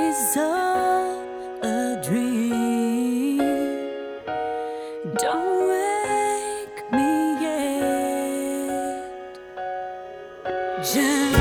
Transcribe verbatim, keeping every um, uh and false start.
is all a dream. Don't wake me yet. Just